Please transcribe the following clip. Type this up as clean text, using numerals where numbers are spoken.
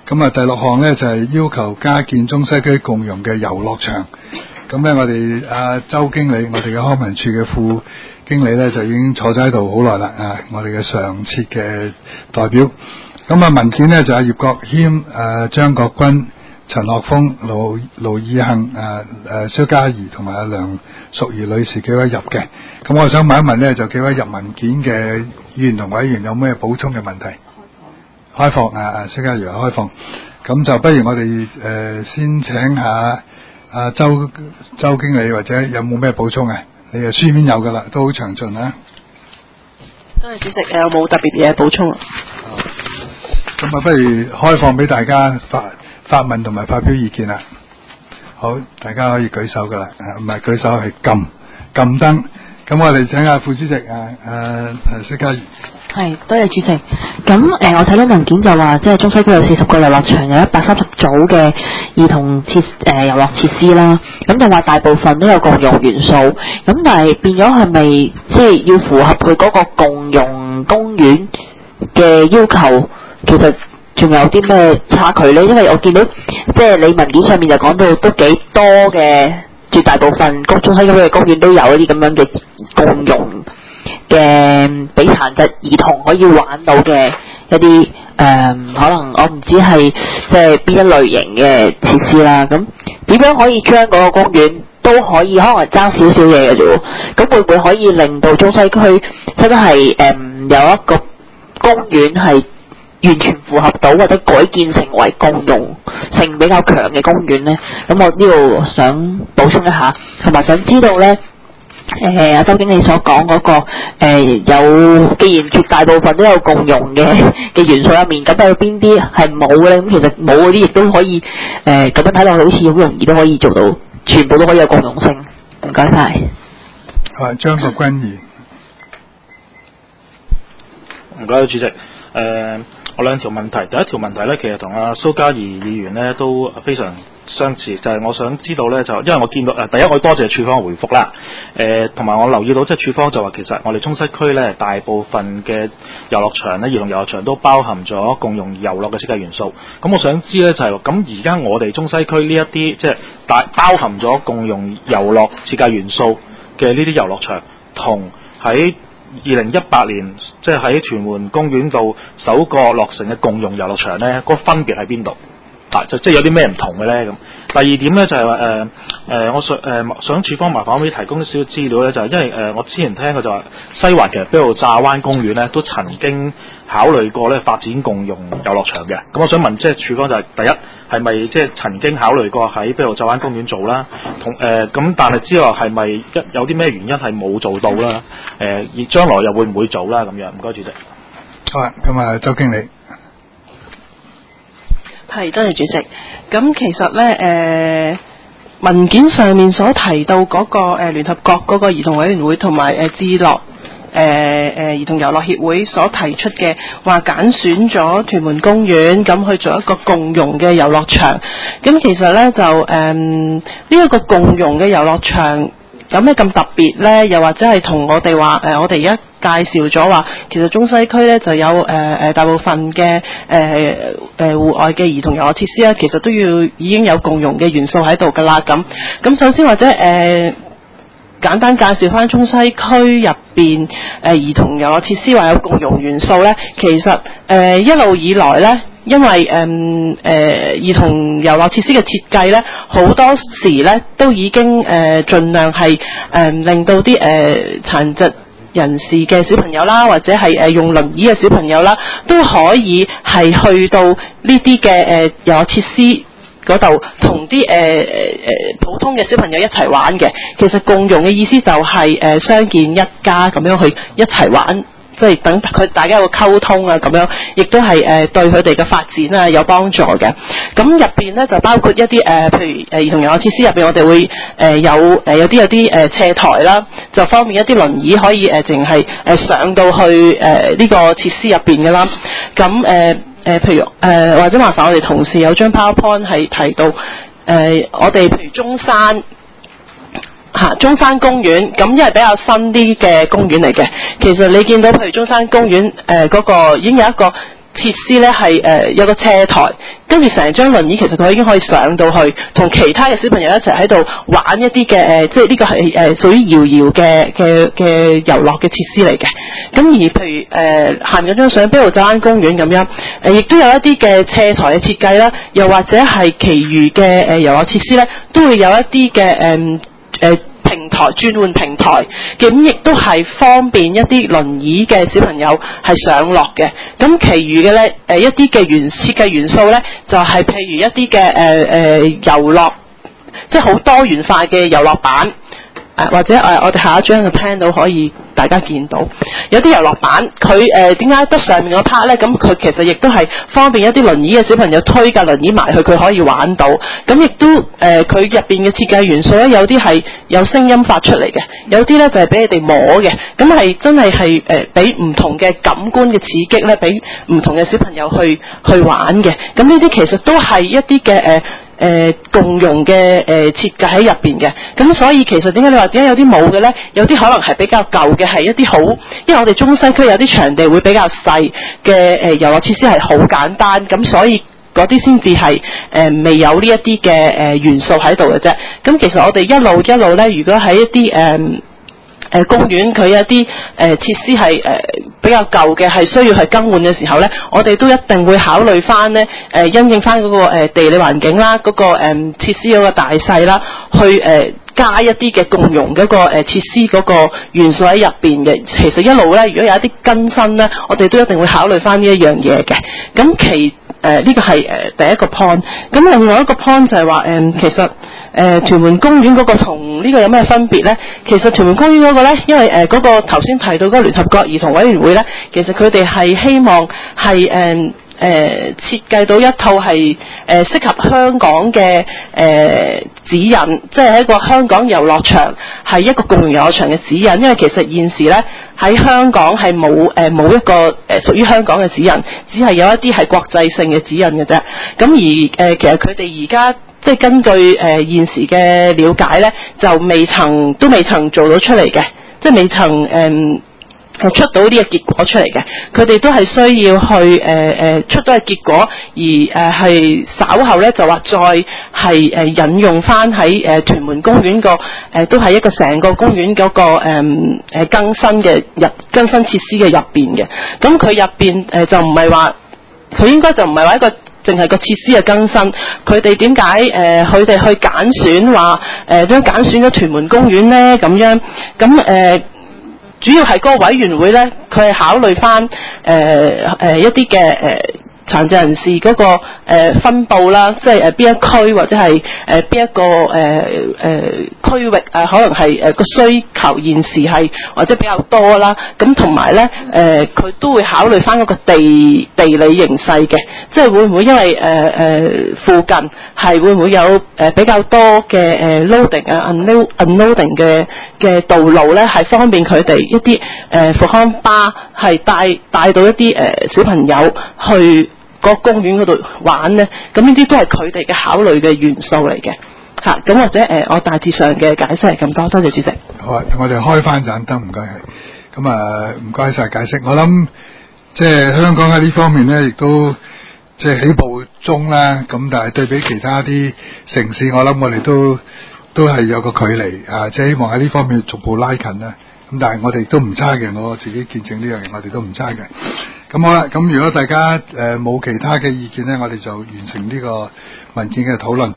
咁啊，第6項咧就係要求加建中西區共用嘅遊樂場。咁咧，我哋周經理，我哋嘅康文署嘅副經理咧就已經坐咗喺度好耐啦。我哋嘅常設嘅代表。咁啊，文件咧就係葉國謙、張國軍、陳學峰、盧以幸、蕭嘉怡同埋梁淑儀女士幾位入嘅。咁我想問一問咧，就幾位入文件嘅議員同委員有咩補充嘅問題？開放蕭嘉怡話開放。咁就不如我哋先請下周經理，或者有冇咩補充啊？你書面有噶啦，都好詳盡啊。 多謝主席，有冇特別嘢補充啊？ 咁不如開放俾大家發問同埋發表意見啦。好，大家可以舉手噶啦，唔係舉手係撳燈。咁我哋請下副主席蕭嘉怡。 係，多謝主席。咁我睇到文件就話，即係中西區有40個遊樂場，有130組嘅兒童遊樂設施啦。咁就話大部分都有共用元素。咁但係變咗係咪即係要符合佢嗰個共用公園嘅要求？其實仲有啲咩差距呢？因為我見到即係你文件上面就講到都幾多嘅，絕大部分中西區嘅公園都有一啲咁樣嘅共用嘅俾殘疾兒童可以玩到嘅一啲可能我唔知係即係邊一類型嘅設施啦。咁點樣可以將嗰個公園都可以可能爭少少嘢嘅啫？咁會唔會可以令到中西區真係有一個公園係完全符合到或者改建成為共用性比較強嘅公園呢？咁我呢度想補充一下，同埋想知道呢。周經理所講嗰個有，既然絕大部分都有共用嘅元素入面，咁有邊啲係冇咧？咁其實冇嗰啲亦都可以咁樣睇落去，好似好容易都可以做到，全部都可以有共用性。唔該晒。 張國軍議。 唔該，主席。我兩條問題，第一條問題咧，其實同蘇嘉怡議員咧都非常相似，就係我想知道咧，就因為我見到第一我多謝署方回覆啦，同埋我留意到即係署方就話其實我哋中西區咧大部分嘅遊樂場咧，兒童遊樂場都包含咗共用遊樂嘅設計元素。咁我想知咧就係咁而家我哋中西區呢一啲即係包含咗共用遊樂設計元素嘅呢啲遊樂場，同喺2018年即係喺屯門公園度首個落成嘅共用遊樂場咧，嗰個分別喺邊度？即係有啲咩唔同嘅咧？咁第二點咧就係話我想署方麻煩可以提供少少資料咧，就係因為我之前聽過就話西環其實北澳炸灣公園咧都曾經考慮過咧發展共用遊樂場嘅。咁我想問即係署方就係第一係咪即係曾經考慮過喺北澳炸灣公園做啦？咁但係之後係咪有啲咩原因係冇做到啦？而將來又會唔會做啦？咁樣唔該主席。 好啊，咁周經理。係， 多謝主席。咁其實咧，文件上面所提到嗰個聯合國嗰個兒童委員會同埋智樂兒童遊樂協會所提出嘅話，揀選咗屯門公園咁去做一個共用嘅遊樂場。咁其實咧就呢一個共用嘅遊樂場有咩咁特別咧？又或者係同我哋話我哋而家介紹咗話，其實中西區咧就有大部分嘅戶外嘅兒童遊樂設施咧，其實都已經有共用嘅元素喺度㗎啦。咁首先或者簡單介紹翻中西區入邊兒童遊樂設施話有共用元素咧，其實一路以來咧，因為兒童遊樂設施嘅設計咧，好多時咧都已經盡量係令到啲殘疾人士嘅小朋友啦，或者係用輪椅嘅小朋友啦，都可以係去到呢啲嘅遊樂設施嗰度同啲普通嘅小朋友一齊玩嘅。其實共用嘅意思就係相見一家咁樣去一齊玩，即係等大家有個溝通啊，咁樣亦都係對佢哋嘅發展啊有幫助嘅。咁入邊咧就包括一啲譬如兒童遊樂設施入邊，我哋會有啲斜台啦，就方便一啲輪椅可以淨係上到去呢個設施入邊嘅啦。咁譬如或者麻煩我哋同事有張 PowerPoint 係提到我哋譬如中山公園，咁因為比較新啲嘅公園嚟嘅，其實你見到譬如中山公園嗰個已經有一個設施咧係有個斜台，跟住成張輪椅其實佢已經可以上到去，同其他嘅小朋友一齊喺度玩一啲嘅即係呢個係屬於搖搖嘅遊樂嘅設施嚟嘅。咁而譬如行緊張相卑路乍灣公園咁樣，亦都有一啲嘅斜台嘅設計啦，又或者係其餘嘅遊樂設施咧，都會有一啲嘅平台轉換平台，咁亦都係方便一啲輪椅嘅小朋友係上落嘅。咁其餘嘅咧一啲嘅設計元素咧，就係譬如一啲嘅遊樂，即係好多元化嘅遊樂板。或者我哋下一張嘅 panel 可以大家見到有啲遊樂板，佢點解得上面嗰 part 咧？咁佢其實亦都係方便一啲輪椅嘅小朋友推架輪椅埋去，佢可以玩到。咁亦都佢入邊嘅設計元素咧，有啲係有聲音發出嚟嘅，有啲咧就係俾你哋摸嘅。咁係真係俾唔同嘅感官嘅刺激咧，俾唔同嘅小朋友去玩嘅。咁呢啲其實都係一啲嘅共用嘅設計喺入邊嘅，咁所以其實點解有啲冇嘅咧？有啲可能係比較舊嘅，係一啲好，因為我哋中西區有啲場地會比較細嘅遊樂設施係好簡單，咁所以嗰啲先至係未有呢一啲嘅元素喺度嘅啫。咁其實我哋一路咧，如果喺一啲公園佢有啲設施係比較舊嘅，係需要去更換嘅時候咧，我哋都一定會考慮翻咧因應翻嗰個地理環境啦，嗰個設施嗰個大細啦，去加一啲嘅共用嗰個設施嗰個元素喺入邊嘅。其實一路咧，如果有一啲更新咧，我哋都一定會考慮翻呢一樣嘢嘅。咁呢個係第一個 point。咁另外一個 point 就係話其實屯門公園嗰個同呢個有咩分別咧？其實屯門公園嗰個咧，因為嗰個頭先提到嗰個聯合國兒童委員會咧，其實佢哋係希望係設計到一套係適合香港嘅指引，即係一個香港遊樂場係一個共用遊樂場嘅指引。因為其實現時咧喺香港係冇一個屬於香港嘅指引，只係有一啲係國際性嘅指引嘅啫。咁而其實佢哋而家即係根據現時嘅了解咧，就未曾做到出嚟嘅，即係未曾出到呢個結果出嚟嘅。佢哋都係需要去出到個結果，而係稍後咧就話再係引用翻喺屯門公園個都係一個成個公園嗰個更新設施嘅入邊嘅。咁佢入邊就唔係話，佢應該就唔係話一個淨係個設施嘅更新。佢哋點解佢哋去揀選話點樣揀選咗屯門公園咧？咁樣咁主要係嗰個委員會咧，佢係考慮翻一啲嘅殘疾人士嗰個分佈啦，即係邊一區或者係邊一個區域可能係個需求現時係或者比較多啦。咁同埋咧佢都會考慮翻嗰個地理形勢嘅，即係會唔會因為附近係會唔會有比較多嘅loading unloading 嘅道路咧，係方便佢哋一啲復康巴係帶到一啲小朋友去個公園嗰度玩咧。咁呢啲都係佢哋嘅考慮嘅元素嚟嘅嚇。咁或者我大致上嘅解釋係咁多，多謝主席。 好啊，我哋開翻盞燈，唔該係。咁唔該晒解釋。我諗即係香港喺呢方面咧，亦都即係起步中啦。咁但係對比其他啲城市，我諗我哋都係有個距離啊，即係希望喺呢方面逐步拉近啦。咁但係我哋都唔差嘅，我自己見證呢樣嘢，我哋都唔差嘅。咁好啦，咁如果大家冇其他嘅意見咧，我哋就完成呢個文件嘅討論。